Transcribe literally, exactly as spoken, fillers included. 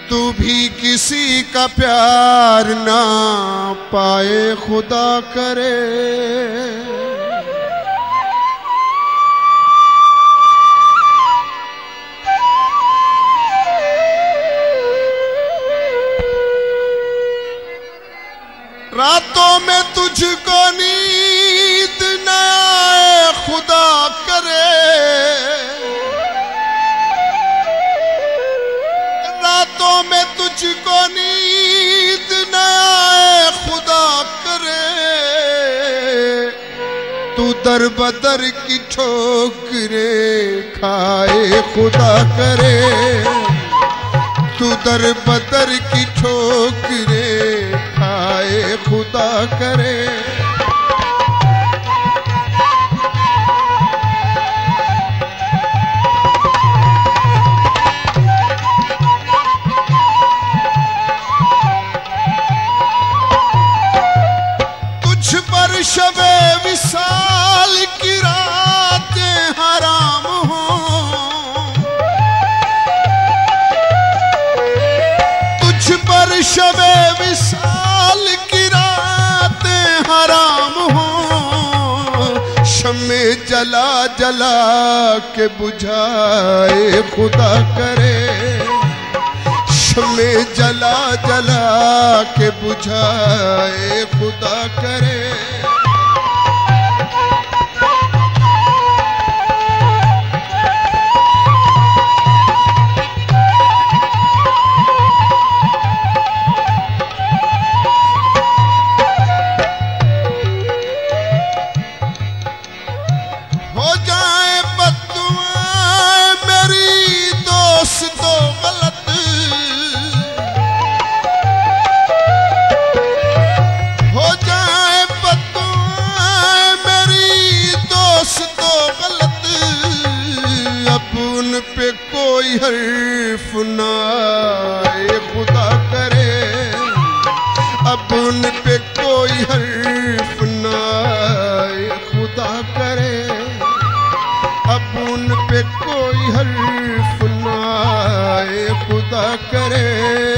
तू भी किसी का प्यार ना पाए खुदा करे। रातों में तुझको नींद न आए खुदा करे। रातों में तुझको नींद न आए खुदा करे। तू दर बदर की ठोकरें खाए खुदा करे। तू दर बदर की ठोकरें खाए खुदा करे। तुझ पर शबे विसाल की रातें हराम हो। तुझ पर शबे विसाल की रातें हराम हो। शम्मे जला जला के बुझाए खुदा करे। शम्मे जला जला के बुझाए खुदा करे। पे कोई हर्फ ना आए खुदा करे। अब उन पे कोई हर्फ ना आए खुदा करे। अब उन पे कोई हर्फ ना आए खुदा करे।